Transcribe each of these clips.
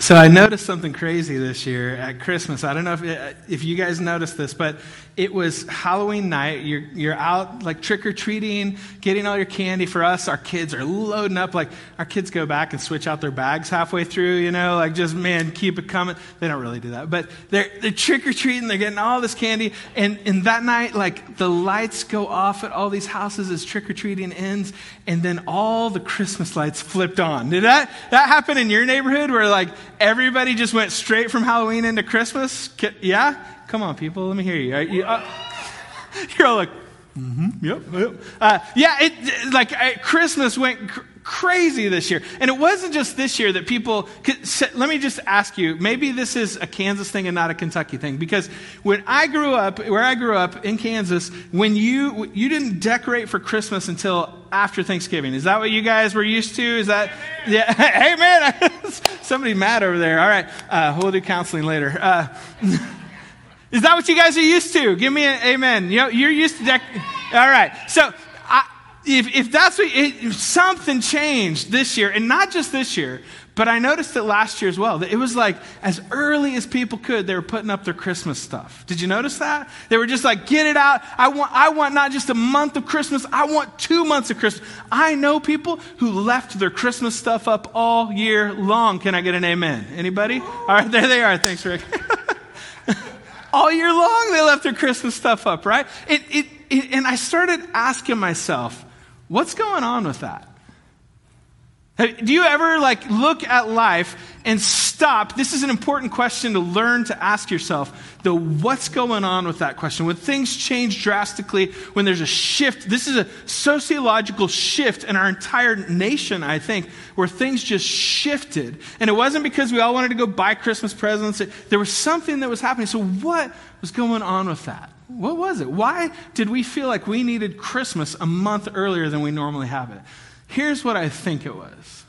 So I noticed something crazy this year at Christmas. I don't know if you guys noticed this, but it was Halloween night. You're out like trick-or-treating, getting all your candy. For us, our kids are loading up. Like our kids go back and switch out their bags halfway through, like just, man, keep it coming. They don't really do that. But they're trick-or-treating. They're getting all this candy. And that night, like the lights go off at all these houses as trick-or-treating ends. And then all the Christmas lights flipped on. Did that happen in your neighborhood where like everybody just went straight from Halloween into Christmas? Yeah? Come on, people. Let me hear you. You're all like, yep. Christmas went crazy this year. And it wasn't just this year that people let me just ask you, maybe this is a Kansas thing and not a Kentucky thing. Because where I grew up in Kansas, when you didn't decorate for Christmas until after Thanksgiving. Is that what you guys were used to? Is that, yeah? Hey, man, somebody mad over there. All right. We'll do counseling later. Is that what you guys are used to? Give me an amen. You're used to all right. So if that's if something changed this year, and not just this year, but I noticed it last year as well. That it was like as early as people could, they were putting up their Christmas stuff. Did you notice that? They were just like, get it out. I want not just a month of Christmas. I want 2 months of Christmas. I know people who left their Christmas stuff up all year long. Can I get an amen? Anybody? All right, there they are. Thanks, Rick. All year long, they left their Christmas stuff up, right? And I started asking myself, what's going on with that? Do you ever look at life and stop? This is an important question to learn to ask yourself. What's going on with that question? When things change drastically, when there's a shift, this is a sociological shift in our entire nation, I think, where things just shifted. And it wasn't because we all wanted to go buy Christmas presents. There was something that was happening. So what was going on with that? What was it? Why did we feel like we needed Christmas a month earlier than we normally have it? Here's what I think it was.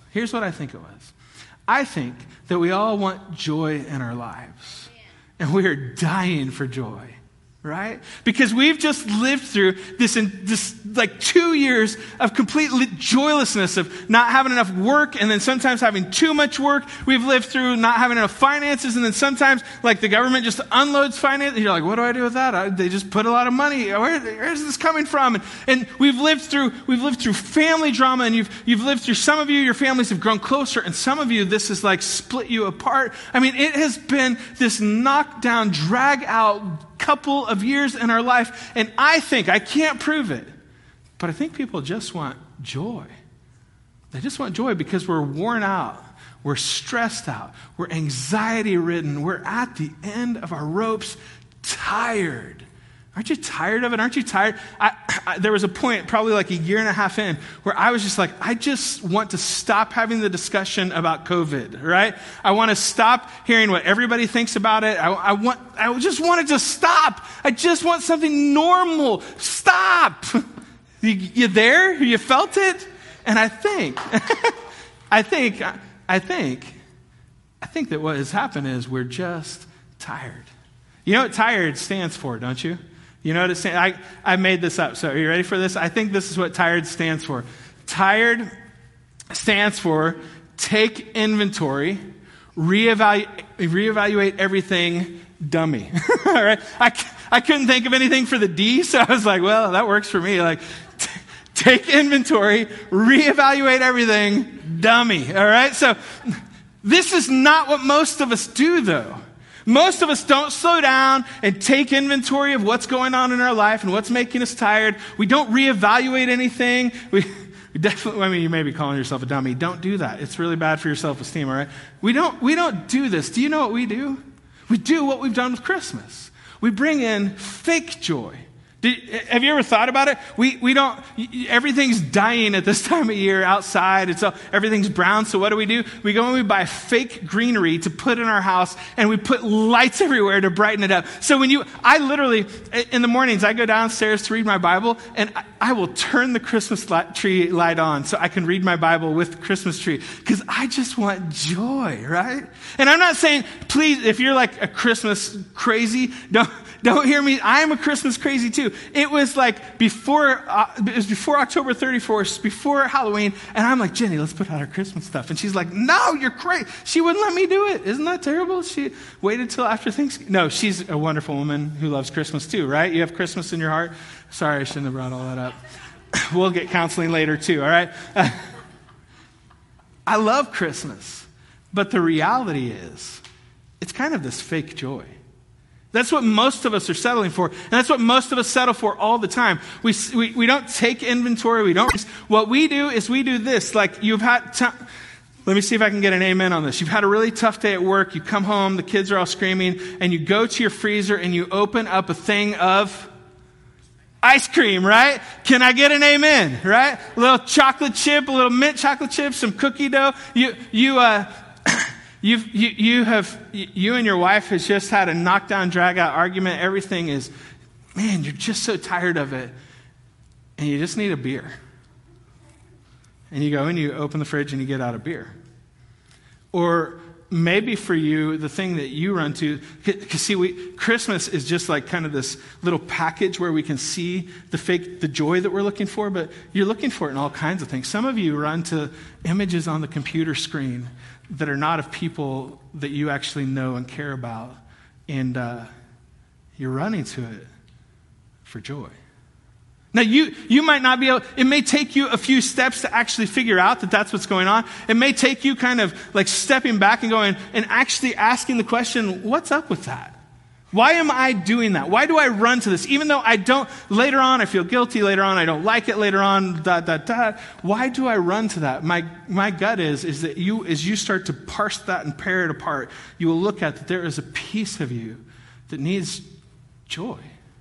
I think that we all want joy in our lives. And we are dying for joy, right? Because we've just lived through this 2 years of complete joylessness, of not having enough work, and then sometimes having too much work. We've lived through not having enough finances, and then sometimes the government just unloads finance. And you're like, what do I do with that? They just put a lot of money. Where is this coming from? And we've lived through family drama, and you've lived through, some of you, your families have grown closer, and some of you, this has split you apart. I mean, it has been this knockdown, drag out couple of years in our life, and I can't prove it, but I think people just want joy. They just want joy because we're worn out, we're stressed out, we're anxiety ridden, we're at the end of our ropes, tired. Aren't you tired of it? Aren't you tired? There was a point, probably a year and a half in, where I was just I just want to stop having the discussion about COVID, right? I want to stop hearing what everybody thinks about it. I just want it to stop. I just want something normal. Stop. You there? You felt it? And I think that what has happened is we're just tired. You know what tired stands for, don't you? You know what it stands for? I made this up. So are you ready for this? I think this is what tired stands for. Tired stands for take inventory, reevaluate everything, dummy. All right? I couldn't think of anything for the D, so I was like, well, that works for me. Take inventory, reevaluate everything, dummy. All right? So this is not what most of us do, though. Most of us don't slow down and take inventory of what's going on in our life and what's making us tired. We don't reevaluate anything. We definitely, you may be calling yourself a dummy. Don't do that. It's really bad for your self-esteem, all right? We don't do this. Do you know what we do? We do what we've done with Christmas. We bring in fake joy. Have you ever thought about it? We don't, everything's dying at this time of year outside. Everything's brown. So what do? We go and we buy fake greenery to put in our house, and we put lights everywhere to brighten it up. So I literally, in the mornings, I go downstairs to read my Bible, and I will turn the Christmas tree light on so I can read my Bible with the Christmas tree, because I just want joy, right? And I'm not saying, please, if you're a Christmas crazy, don't hear me. I am a Christmas crazy too. It was like before October 31st, before Halloween. And I'm like, Jenny, let's put out our Christmas stuff. And she's like, no, you're crazy. She wouldn't let me do it. Isn't that terrible? She waited till after Thanksgiving. No, she's a wonderful woman who loves Christmas too, right? You have Christmas in your heart. Sorry, I shouldn't have brought all that up. We'll get counseling later too, all right? I love Christmas, but the reality is it's kind of this fake joy. That's what most of us are settling for, and that's what most of us settle for all the time. We don't take inventory. What we do is we do this. Like you've had let me see if I can get an amen on this. You've had a really tough day at work. You come home, the kids are all screaming, and you go to your freezer and you open up a thing of ice cream, right? Can I get an amen, right? A little chocolate chip, a little mint chocolate chip, some cookie dough. You and your wife has just had a knockdown, drag out argument. Everything is, man, you're just so tired of it. And you just need a beer. And you go and you open the fridge and you get out a beer. Or maybe for you, the thing that you run to, because see, Christmas is just like kind of this little package where we can see the joy that we're looking for, but you're looking for it in all kinds of things. Some of you run to images on the computer screen that are not of people that you actually know and care about, and you're running to it for joy. Now, you might not be able, it may take you a few steps to actually figure out that that's what's going on. It may take you kind of like stepping back and going and actually asking the question, what's up with that? Why am I doing that? Why do I run to this? Even though I don't, later on I feel guilty, later on I don't like it, later on, Why do I run to that? My gut is that as you start to parse that and pare it apart, you will look at that there is a piece of you that needs joy.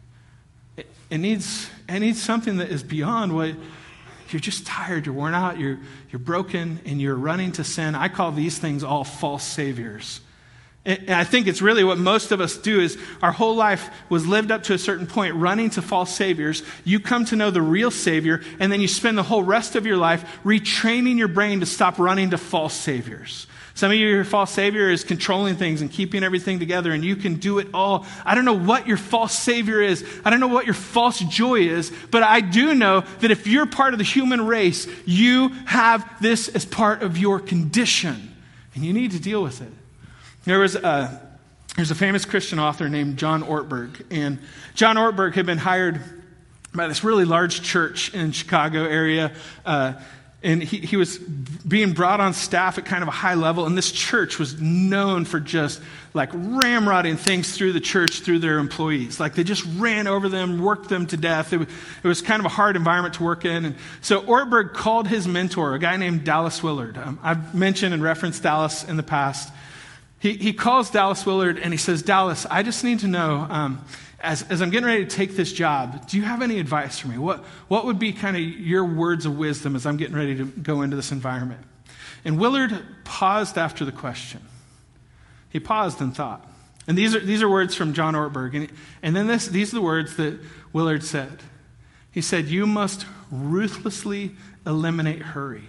It needs something that is beyond what you're just tired, you're worn out, you're broken, and you're running to sin. I call these things all false saviors. And I think it's really what most of us do is our whole life was lived up to a certain point running to false saviors. You come to know the real Savior, and then you spend the whole rest of your life retraining your brain to stop running to false saviors. Some of you, your false savior is controlling things and keeping everything together, and you can do it all. I don't know what your false savior is. I don't know what your false joy is, but I do know that if you're part of the human race, you have this as part of your condition, and you need to deal with it. There's a famous Christian author named John Ortberg, and John Ortberg had been hired by this really large church in Chicago area, and he was being brought on staff at kind of a high level, and this church was known for just like ramrodding things through the church, through their employees. Like they just ran over them, worked them to death. It was kind of a hard environment to work in. And so Ortberg called his mentor, a guy named Dallas Willard. I've mentioned and referenced Dallas in the past. He calls Dallas Willard and he says, Dallas, I just need to know, as I'm getting ready to take this job, do you have any advice for me? What would be kind of your words of wisdom as I'm getting ready to go into this environment? And Willard paused after the question. He paused and thought. And these are words from John Ortberg. And then these are the words that Willard said. He said, you must ruthlessly eliminate hurry.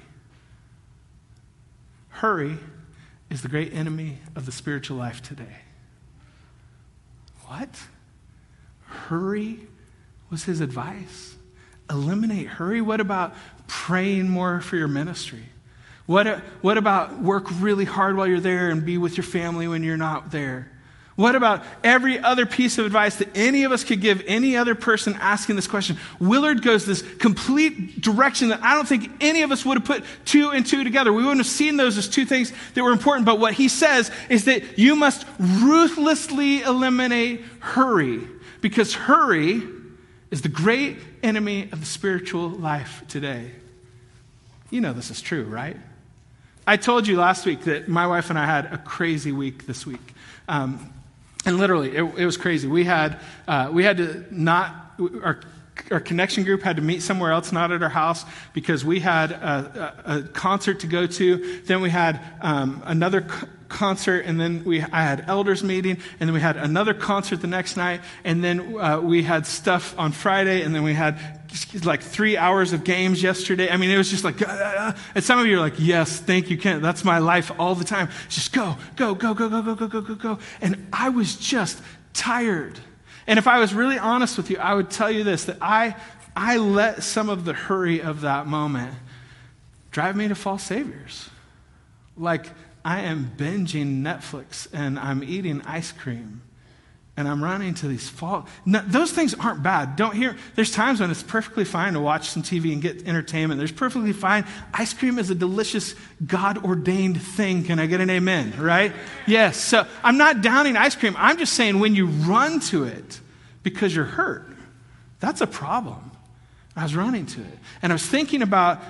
Hurry is the great enemy of the spiritual life today. What? Hurry was his advice? Eliminate hurry? What about praying more for your ministry? What about work really hard while you're there and be with your family when you're not there? What about every other piece of advice that any of us could give any other person asking this question? Willard goes this complete direction that I don't think any of us would have put two and two together. We wouldn't have seen those as two things that were important. But what he says is that you must ruthlessly eliminate hurry, because hurry is the great enemy of the spiritual life today. You know this is true, right? I told you last week that my wife and I had a crazy week this week. And literally, it was crazy. We had to not, our connection group had to meet somewhere else, not at our house, because we had a concert to go to. Then we had another concert, and then I had elders meeting, and then we had another concert the next night, and then we had stuff on Friday, and then we had like 3 hours of games yesterday. I mean, it was just like, and some of you are like, yes, thank you, Kent. That's my life all the time. Just go. And I was just tired. And if I was really honest with you, I would tell you this, that I let some of the hurry of that moment drive me to false saviors. Like, I am binging Netflix and I'm eating ice cream and I'm running to these those things aren't bad. There's times when it's perfectly fine to watch some TV and get entertainment. There's perfectly fine. Ice cream is a delicious, God-ordained thing. Can I get an amen, right? Yes. So I'm not downing ice cream. I'm just saying when you run to it because you're hurt, that's a problem. I was running to it. And I was thinking about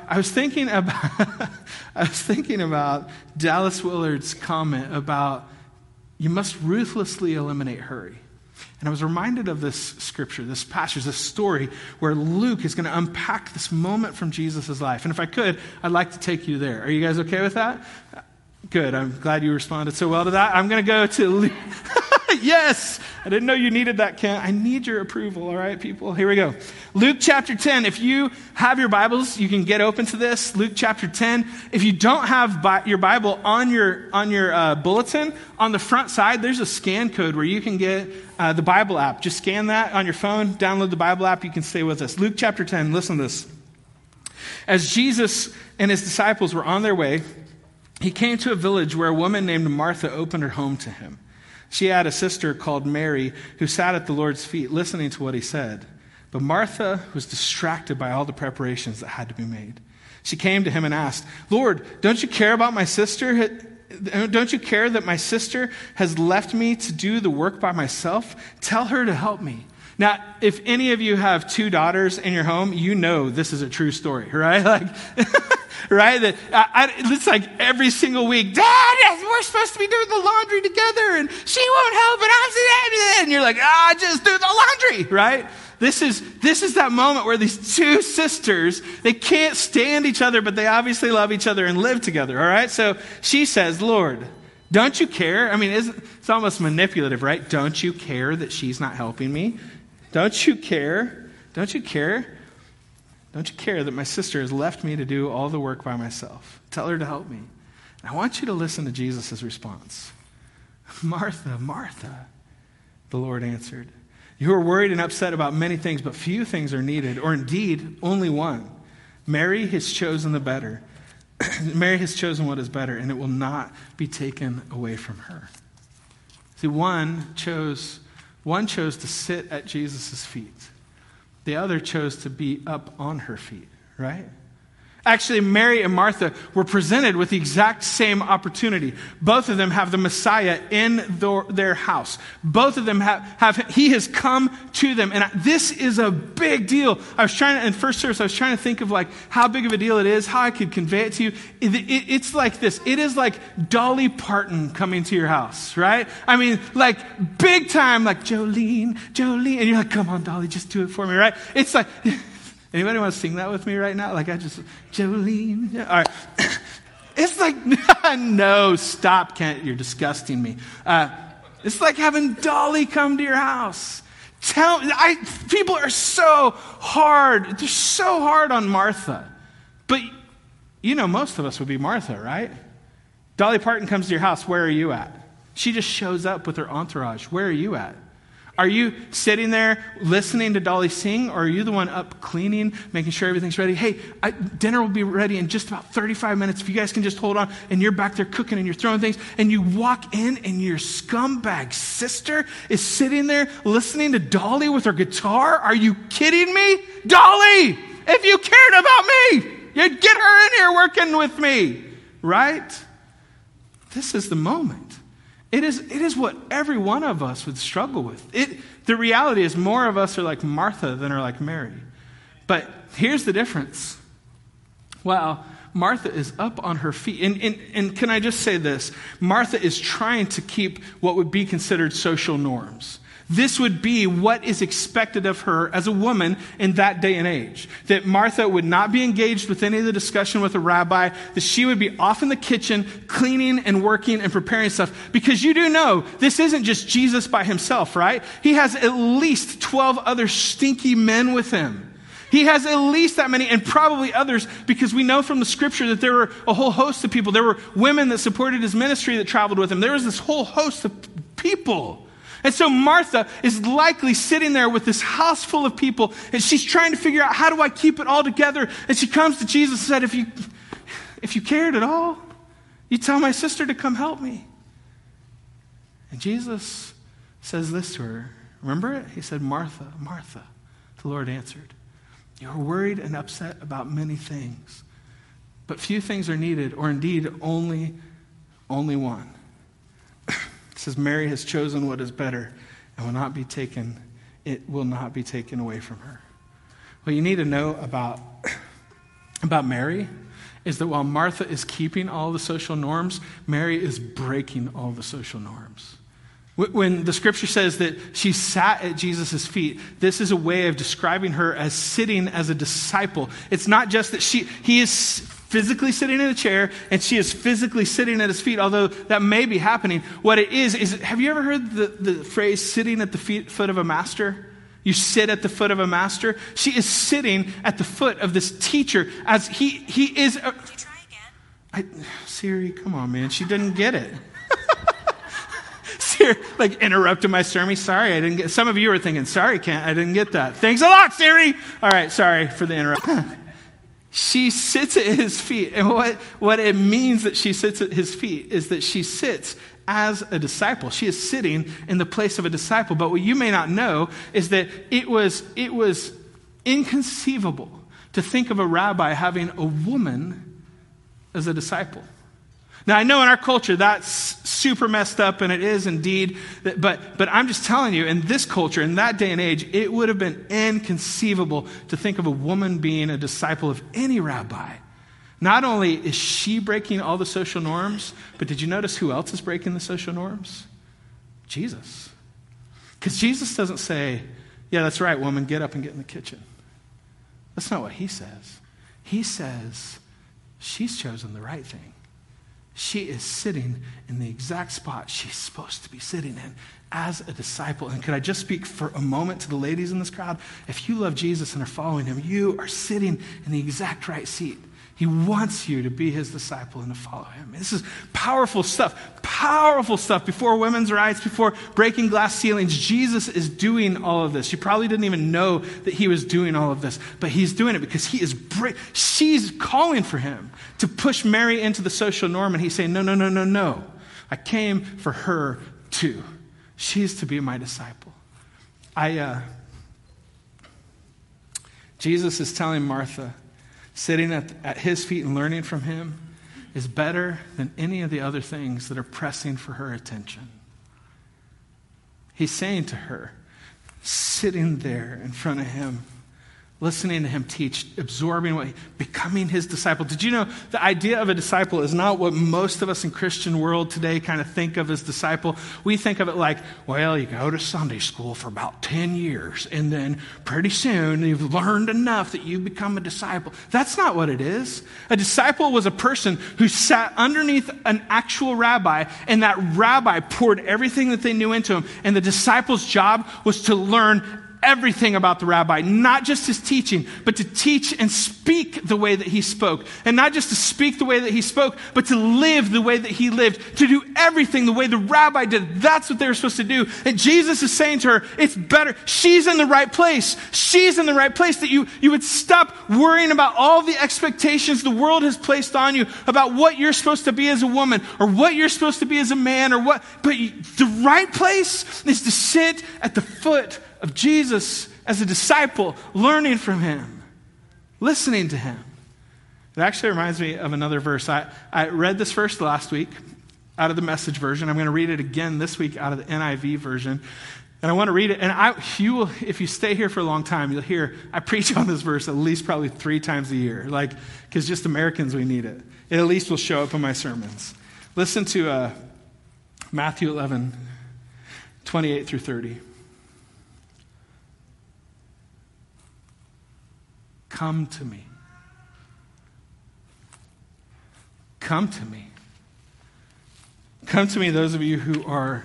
Dallas Willard's comment about you must ruthlessly eliminate hurry. And I was reminded of this scripture, this passage, this story where Luke is going to unpack this moment from Jesus' life. And if I could, I'd like to take you there. Are you guys okay with that? Good. I'm glad you responded so well to that. I'm going to go to Luke. Yes. I didn't know you needed that, Kent. I need your approval. All right, people. Here we go. Luke chapter 10. If you have your Bibles, you can get open to this. Luke chapter 10. If you don't have your Bible on your bulletin, on the front side, there's a scan code where you can get the Bible app. Just scan that on your phone. Download the Bible app. You can stay with us. Luke chapter 10. Listen to this. As Jesus and his disciples were on their way, he came to a village where a woman named Martha opened her home to him. She had a sister called Mary who sat at the Lord's feet listening to what he said. But Martha was distracted by all the preparations that had to be made. She came to him and asked, "Lord, don't you care about my sister? Don't you care that my sister has left me to do the work by myself? Tell her to help me." Now, if any of you have 2 daughters in your home, you know this is a true story, right? Like, right? It's like every single week, "Dad, we're supposed to be doing the laundry together, and she won't help, and I'm saying," and you're like, just do the laundry, right? This is that moment where these 2 sisters, they can't stand each other, but they obviously love each other and live together, all right? So she says, "Lord, don't you care?" I mean, it's almost manipulative, right? "Don't you care that she's not helping me? Don't you care? Don't you care? Don't you care that my sister has left me to do all the work by myself? Tell her to help me." And I want you to listen to Jesus' response. "Martha, Martha," the Lord answered, "you are worried and upset about many things, but few things are needed, or indeed only one. Mary has chosen the better. Mary has chosen what is better, and it will not be taken away from her." See, one chose to sit at Jesus' feet. The other chose to be up on her feet, right? Actually, Mary and Martha were presented with the exact same opportunity. Both of them have the Messiah in their house. Both of them he has come to them. And this is a big deal. In first service, I was trying to think of like how big of a deal it is, how I could convey it to you. It's like this. It is like Dolly Parton coming to your house, right? I mean, like big time, like Jolene. And you're like, "Come on, Dolly, just do it for me," right? It's like... Anybody want to sing that with me right now? Like Jolene. All right. It's like, no, stop, Kent. You're disgusting me. It's like having Dolly come to your house. People are so hard. They're so hard on Martha. But, most of us would be Martha, right? Dolly Parton comes to your house. Where are you at? She just shows up with her entourage. Where are you at? Are you sitting there listening to Dolly sing, or are you the one up cleaning, making sure everything's ready? "Hey, dinner will be ready in just about 35 minutes. If you guys can just hold on," and you're back there cooking and you're throwing things, and you walk in and your scumbag sister is sitting there listening to Dolly with her guitar. Are you kidding me? Dolly, if you cared about me, you'd get her in here working with me, right? This is the moment. It is what every one of us would struggle with. The reality is more of us are like Martha than are like Mary. But here's the difference. Wow, Martha is up on her feet. And can I just say this? Martha is trying to keep what would be considered social norms. This would be what is expected of her as a woman in that day and age. That Martha would not be engaged with any of the discussion with a rabbi, that she would be off in the kitchen cleaning and working and preparing stuff. Because you do know, this isn't just Jesus by himself, right? He has at least 12 other stinky men with him. He has at least that many, and probably others, because we know from the scripture that there were a whole host of people. There were women that supported his ministry that traveled with him. There was this whole host of people. And so Martha is likely sitting there with this house full of people, and she's trying to figure out, how do I keep it all together? And she comes to Jesus and said, if you cared at all, you tell my sister to come help me. And Jesus says this to her. Remember it? He said, Martha, Martha. The Lord answered, you're worried and upset about many things, but few things are needed, or indeed only one. It says, Mary has chosen what is better and will not be taken away from her. What you need to know about Mary is that while Martha is keeping all the social norms, Mary is breaking all the social norms. When the scripture says that she sat at Jesus' feet, this is a way of describing her as sitting as a disciple. It's not just that he is physically sitting in a chair and she is physically sitting at his feet, although that may be happening. What it is have you ever heard the phrase sitting at the foot of a master? You sit at the foot of a master. She is sitting at the foot of this teacher as he is. Can you try again? Siri, come on, man. She didn't get it. Like interrupted my sermon. Sorry, I didn't get. Some of you are thinking, sorry, Kent, I didn't get that. Thanks a lot, Siri. All right, sorry for the interruption. She sits at his feet. And what it means that she sits at his feet is that she sits as a disciple. She is sitting in the place of a disciple. But what you may not know is that it was inconceivable to think of a rabbi having a woman as a disciple. Now, I know in our culture that's super messed up, and it is indeed, but I'm just telling you, in this culture, in that day and age, it would have been inconceivable to think of a woman being a disciple of any rabbi. Not only is she breaking all the social norms, but did you notice who else is breaking the social norms? Jesus. Because Jesus doesn't say, yeah, that's right, woman, get up and get in the kitchen. That's not what he says. He says, she's chosen the right thing. She is sitting in the exact spot she's supposed to be sitting in as a disciple. And could I just speak for a moment to the ladies in this crowd? If you love Jesus and are following him, you are sitting in the exact right seat. He wants you to be his disciple and to follow him. This is powerful stuff. Powerful stuff. Before women's rights, before breaking glass ceilings, Jesus is doing all of this. You probably didn't even know that he was doing all of this, but he's doing it because she's calling for him to push Mary into the social norm, and he's saying, no. I came for her too. She's to be my disciple. Jesus is telling Martha, sitting at his feet and learning from him is better than any of the other things that are pressing for her attention. He's saying to her, sitting there in front of him, listening to him teach, absorbing becoming his disciple. Did you know the idea of a disciple is not what most of us in Christian world today kind of think of as disciple? We think of it like, well, you go to Sunday school for about 10 years, and then pretty soon you've learned enough that you become a disciple. That's not what it is. A disciple was a person who sat underneath an actual rabbi, and that rabbi poured everything that they knew into him, and the disciple's job was to learn everything about the rabbi, not just his teaching, but to teach and speak the way that he spoke. And not just to speak the way that he spoke, but to live the way that he lived, to do everything the way the rabbi did. That's what they were supposed to do. And Jesus is saying to her, it's better. She's in the right place. She's in the right place, that you would stop worrying about all the expectations the world has placed on you about what you're supposed to be as a woman or what you're supposed to be as a man or what. But the right place is to sit at the foot of Jesus as a disciple, learning from him, listening to him. It actually reminds me of another verse. I read this verse last week out of the Message version. I'm going to read it again this week out of the NIV version. And I want to read it. And if you stay here for a long time, you'll hear I preach on this verse at least probably 3 times a year. Because just Americans, we need it. It at least will show up in my sermons. Listen to Matthew 11, 28 through 30. Come to me. Come to me. Come to me, those of you who are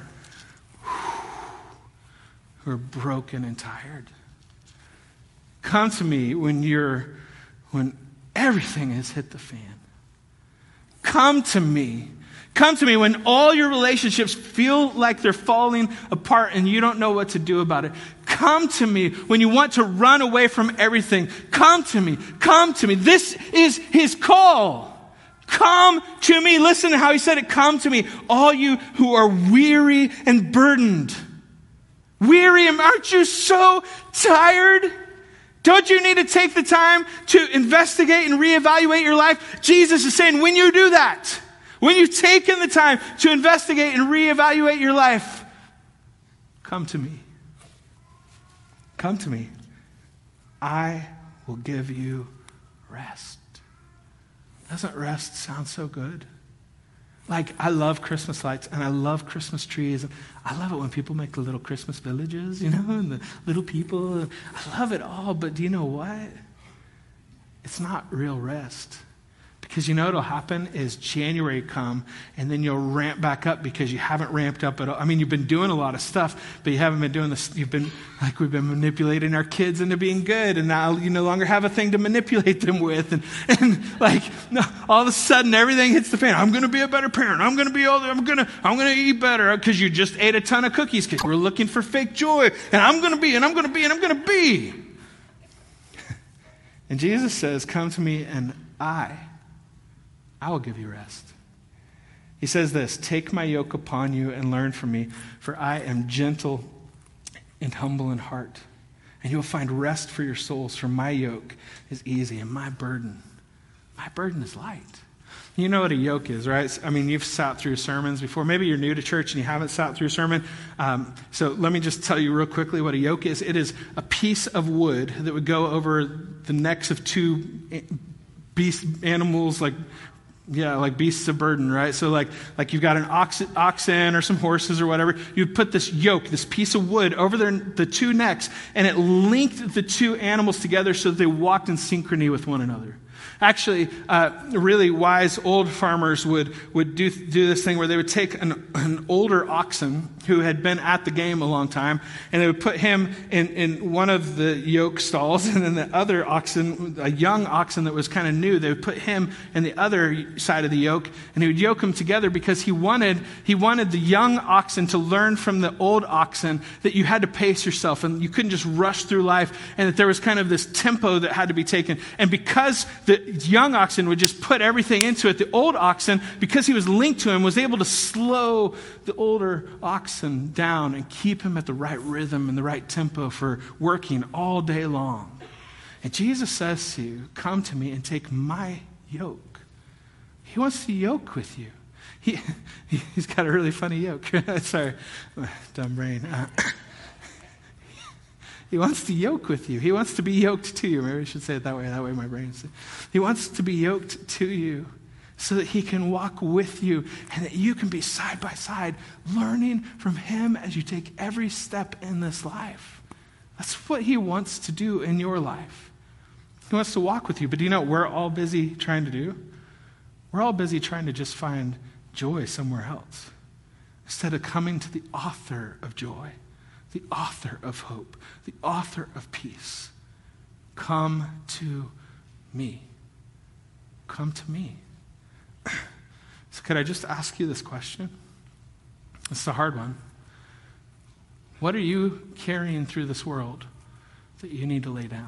broken and tired. Come to me when everything has hit the fan. come to me. Come to me when all your relationships feel like they're falling apart and you don't know what to do about it. Come to me when you want to run away from everything. Come to me. Come to me. This is his call. Come to me. Listen to how he said it. Come to me, all you who are weary and burdened. Weary, and aren't you so tired? Don't you need to take the time to investigate and reevaluate your life? Jesus is saying, when you do that, when you've taken the time to investigate and reevaluate your life, come to me. Come to me. I will give you rest. Doesn't rest sound so good? Like, I love Christmas lights and I love Christmas trees. I love it when people make the little Christmas villages, and the little people. I love it all, but do you know what? It's not real rest. Because you know what'll happen is January come and then you'll ramp back up because you haven't ramped up at all. I mean, you've been doing a lot of stuff, but you haven't been doing this. We've been manipulating our kids into being good, and now you no longer have a thing to manipulate them with. And all of a sudden everything hits the fan. I'm going to be a better parent. I'm going to be older. I'm going to eat better because you just ate a ton of cookies because we're looking for fake joy. And I'm going to be. And Jesus says, come to me and I will give you rest. He says this, take my yoke upon you and learn from me, for I am gentle and humble in heart. And you will find rest for your souls, for my yoke is easy and my burden is light. You know what a yoke is, right? I mean, you've sat through sermons before. Maybe you're new to church and you haven't sat through a sermon. So let me just tell you real quickly what a yoke is. It is a piece of wood that would go over the necks of two animals, like beasts of burden, right? So like you've got an oxen or some horses or whatever. You put this yoke, this piece of wood over the two necks, and it linked the two animals together so that they walked in synchrony with one another. Actually, really wise old farmers would do this thing where they would take an older oxen who had been at the game a long time, and they would put him in one of the yoke stalls, and then the other oxen, a young oxen that was kind of new, they would put him in the other side of the yoke, and he would yoke them together because he wanted the young oxen to learn from the old oxen that you had to pace yourself and you couldn't just rush through life, and that there was kind of this tempo that had to be taken. And because the young oxen would just put everything into it, the old oxen, because he was linked to him, was able to slow the older oxen down and keep him at the right rhythm and the right tempo for working all day long. And Jesus says to you, come to me and take my yoke. He wants to yoke with you. He's got a really funny yoke. Sorry, dumb brain. He wants to yoke with you. He wants to be yoked to you. Maybe I should say it that way. That way my brain says. He wants to be yoked to you so that he can walk with you and that you can be side by side learning from him as you take every step in this life. That's what he wants to do in your life. He wants to walk with you. But do you know what we're all busy trying to do? We're all busy trying to just find joy somewhere else instead of coming to the author of joy, the author of hope, the author of peace. Come to me. Come to me. So could I just ask you this question? It's a hard one. What are you carrying through this world that you need to lay down?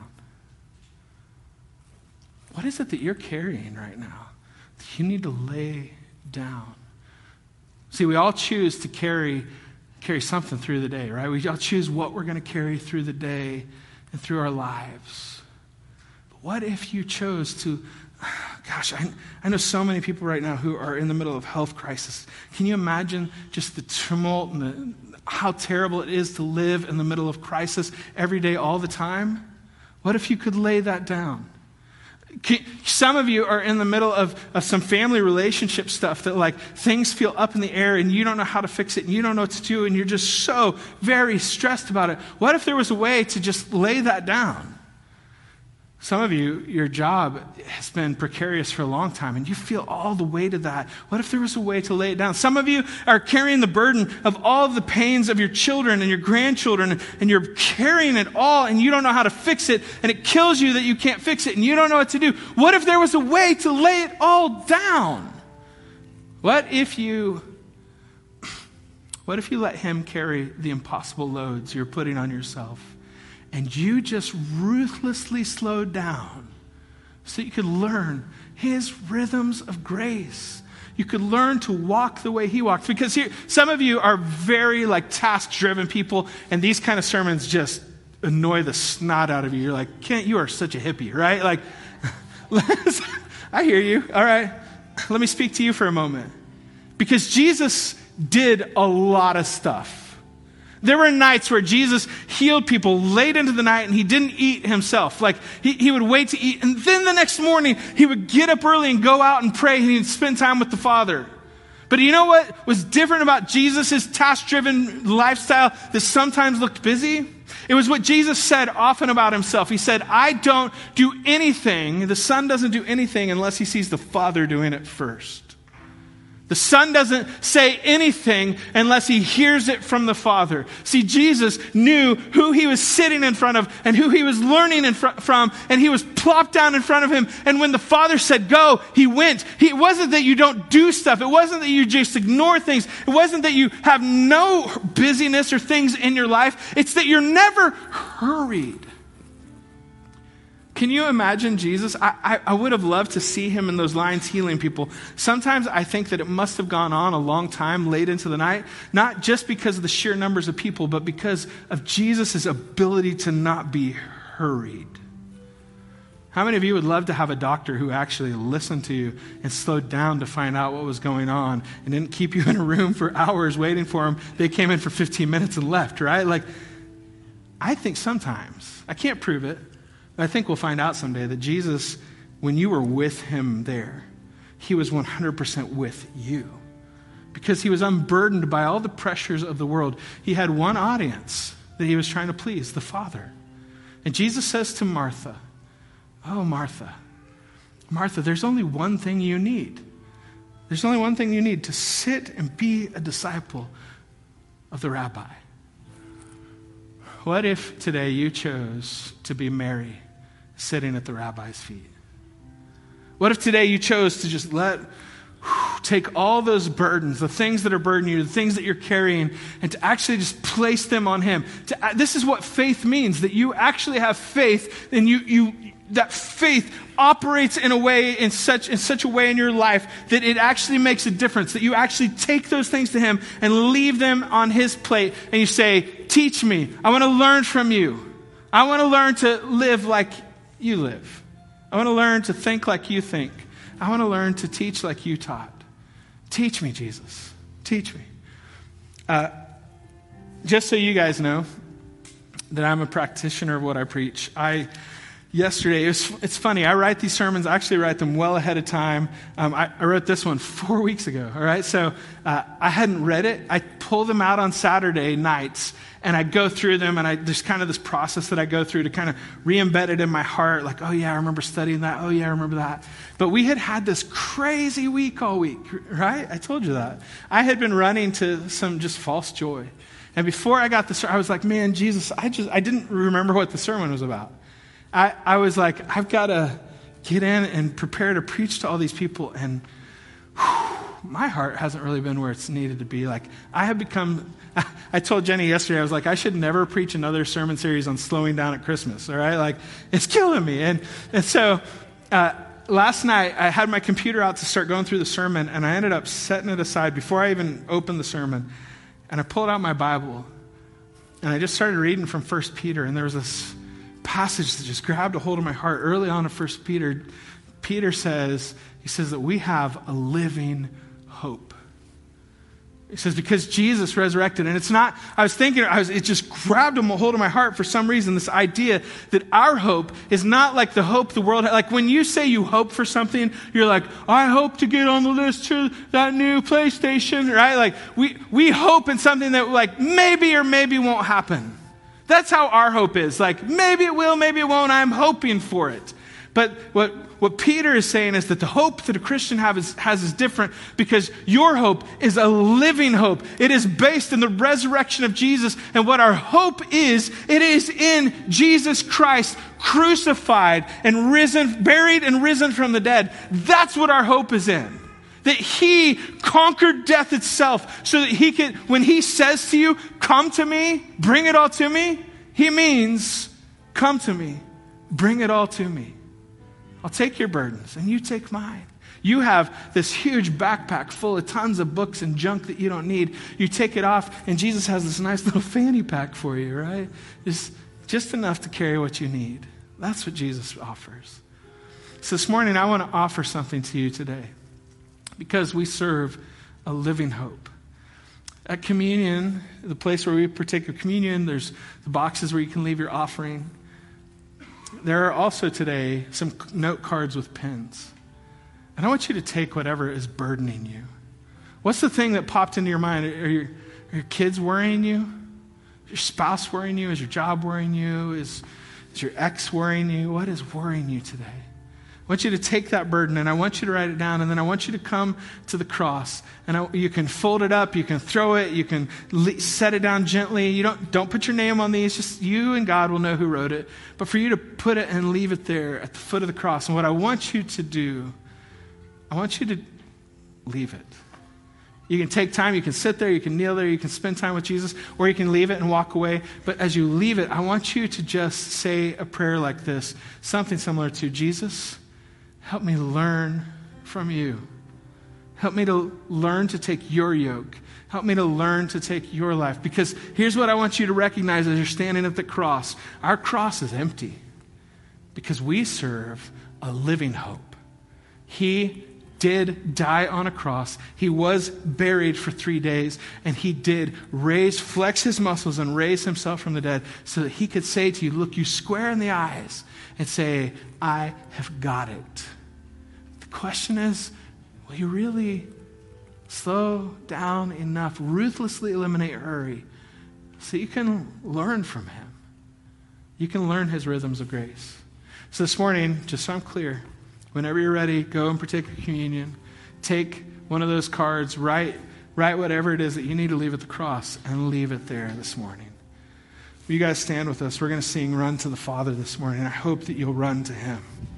What is it that you're carrying right now that you need to lay down? See, we all choose to carry something through the day, right? We all choose what we're going to carry through the day and through our lives. But what if you chose to, I know so many people right now who are in the middle of health crisis. Can you imagine just the tumult and how terrible it is to live in the middle of crisis every day, all the time? What if you could lay that down? Some of you are in the middle of some family relationship stuff that like things feel up in the air and you don't know how to fix it and you don't know what to do and you're just so very stressed about it. What if there was a way to just lay that down? Some of you, your job has been precarious for a long time and you feel all the weight of that. What if there was a way to lay it down? Some of you are carrying the burden of all of the pains of your children and your grandchildren and you're carrying it all and you don't know how to fix it and it kills you that you can't fix it and you don't know what to do. What if there was a way to lay it all down? What if you let him carry the impossible loads you're putting on yourself, and you just ruthlessly slowed down so you could learn his rhythms of grace? You could learn to walk the way he walked. Because here, some of you are very task-driven people, and these kind of sermons just annoy the snot out of you. You're like, Kent, you are such a hippie, right? I hear you. All right. Let me speak to you for a moment. Because Jesus did a lot of stuff. There were nights where Jesus healed people late into the night and he didn't eat himself. He would wait to eat, and then the next morning he would get up early and go out and pray, and he'd spend time with the Father. But you know what was different about Jesus' task-driven lifestyle that sometimes looked busy? It was what Jesus said often about himself. He said, I don't do anything, the Son doesn't do anything unless he sees the Father doing it first. The Son doesn't say anything unless he hears it from the Father. See, Jesus knew who he was sitting in front of and who he was learning from, and he was plopped down in front of him. And when the Father said go, he went. It wasn't that you don't do stuff. It wasn't that you just ignore things. It wasn't that you have no busyness or things in your life. It's that you're never hurried. Can you imagine Jesus? I would have loved to see him in those lines healing people. Sometimes I think that it must have gone on a long time, late into the night, not just because of the sheer numbers of people, but because of Jesus' ability to not be hurried. How many of you would love to have a doctor who actually listened to you and slowed down to find out what was going on and didn't keep you in a room for hours waiting for him? They came in for 15 minutes and left, right? I think sometimes, I can't prove it, I think we'll find out someday that Jesus, when you were with him there, he was 100% with you. Because he was unburdened by all the pressures of the world. He had one audience that he was trying to please, the Father. And Jesus says to Martha, oh, Martha, there's only one thing you need. There's only one thing you need, to sit and be a disciple of the rabbi. What if today you chose to be Mary, sitting at the rabbi's feet? What if today you chose to just take all those burdens, the things that are burdening you, the things that you're carrying, and to actually just place them on him? This is what faith means, that you actually have faith, and that faith operates in such a way in your life that it actually makes a difference, that you actually take those things to him and leave them on his plate, and you say, teach me. I want to learn from you. I want to learn to live like you live. I want to learn to think like you think. I want to learn to teach like you taught. Teach me, Jesus. Teach me. Just so you guys know that I'm a practitioner of what I preach, yesterday, it's funny, I write these sermons, I actually write them well ahead of time. I wrote this one 4 weeks ago, all right? So I hadn't read it. I pull them out on Saturday nights, and I go through them, and there's kind of this process that I go through to kind of re-embed it in my heart, like, oh yeah, I remember studying that. Oh yeah, I remember that. But we had this crazy week all week, right? I told you that. I had been running to some just false joy. And before I got I was like, man, Jesus, I didn't remember what the sermon was about. I was like, I've got to get in and prepare to preach to all these people, and my heart hasn't really been where it's needed to be. I told Jenny yesterday, I was like, I should never preach another sermon series on slowing down at Christmas, all right? It's killing me. And so last night, I had my computer out to start going through the sermon, and I ended up setting it aside before I even opened the sermon, and I pulled out my Bible, and I just started reading from 1 Peter, and there was this passage that just grabbed a hold of my heart. Early on in 1 Peter, Peter says that we have a living hope. He says, because Jesus resurrected. And it's not, it just grabbed a hold of my heart for some reason, this idea that our hope is not like the hope the world has. Like when you say you hope for something, you're like, I hope to get on the list to that new PlayStation, right? Like we hope in something that maybe or maybe won't happen. That's how our hope is. Maybe it will, maybe it won't. I'm hoping for it. But what Peter is saying is that the hope that a Christian has is different, because your hope is a living hope. It is based in the resurrection of Jesus. And what our hope is, it is in Jesus Christ, crucified and risen, buried and risen from the dead. That's what our hope is in. that he conquered death itself so that he could, when he says to you, come to me, bring it all to me, he means, come to me, bring it all to me. I'll take your burdens and you take mine. You have this huge backpack full of tons of books and junk that you don't need. You take it off, and Jesus has this nice little fanny pack for you, right? Just enough to carry what you need. That's what Jesus offers. So this morning, I want to offer something to you today because we serve a living hope. At communion, the place where we partake of communion, there's the boxes where you can leave your offering. There are also today some note cards with pens. And I want you to take whatever is burdening you. What's the thing that popped into your mind? Are your kids worrying you? Is your spouse worrying you? Is your job worrying you? Is your ex worrying you? What is worrying you today? I want you to take that burden and I want you to write it down, and then I want you to come to the cross. And you can fold it up, you can throw it, you can set it down gently. You don't put your name on these, just you and God will know who wrote it. But for you to put it and leave it there at the foot of the cross. And what I want you to do, I want you to leave it. You can take time, you can sit there, you can kneel there, you can spend time with Jesus, or you can leave it and walk away. But as you leave it, I want you to just say a prayer like this, something similar to, Jesus, help me learn from you. Help me to learn to take your yoke. Help me to learn to take your life. Because here's what I want you to recognize as you're standing at the cross. Our cross is empty because we serve a living hope. He did die on a cross. He was buried for 3 days, and he did flex his muscles and raise himself from the dead so that he could say to you, look you square in the eyes and say, I have got it. The question is, will you really slow down enough, ruthlessly eliminate hurry, so you can learn from him? You can learn his rhythms of grace. So this morning, just so I'm clear, whenever you're ready, go and partake of communion. Take one of those cards, write whatever it is that you need to leave at the cross, and leave it there this morning. Will you guys stand with us? We're going to sing Run to the Father this morning. I hope that you'll run to him.